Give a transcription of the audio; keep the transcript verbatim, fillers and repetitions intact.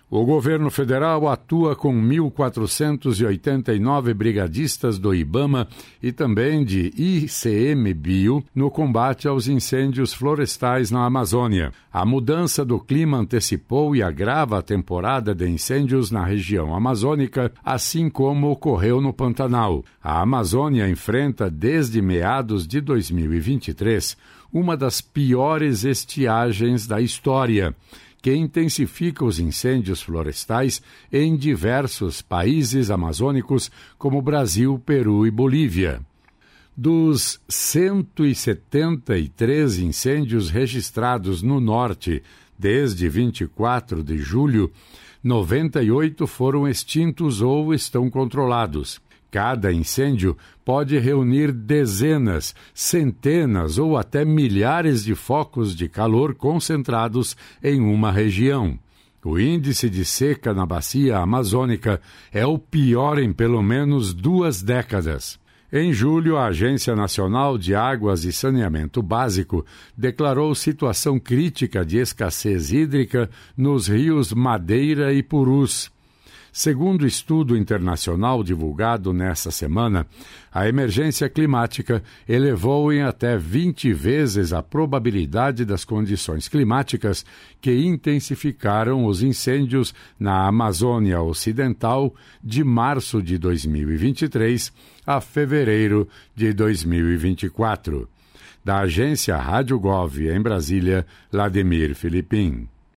O governo federal atua com mil quatrocentos e oitenta e nove brigadistas do IBAMA e também de I C M Bio no combate aos incêndios florestais na Amazônia. A mudança do clima antecipou e agrava a temporada de incêndios na região amazônica, assim como ocorreu no Pantanal. A Amazônia enfrenta, desde meados de dois mil e vinte e três, uma das piores estiagens da história, que intensifica os incêndios florestais em diversos países amazônicos, como Brasil, Peru e Bolívia. Dos cento e setenta e três incêndios registrados no norte desde vinte e quatro de julho, noventa e oito foram extintos ou estão controlados. Cada incêndio pode reunir dezenas, centenas ou até milhares de focos de calor concentrados em uma região. O índice de seca na bacia amazônica é o pior em pelo menos duas décadas. Em julho, a Agência Nacional de Águas e Saneamento Básico declarou situação crítica de escassez hídrica nos rios Madeira e Purus. Segundo estudo internacional divulgado nesta semana, a emergência climática elevou em até vinte vezes a probabilidade das condições climáticas que intensificaram os incêndios na Amazônia Ocidental de março de dois mil e vinte e três a fevereiro de dois mil e vinte e quatro. Da agência Rádio Gov em Brasília, Vladimir Filipim.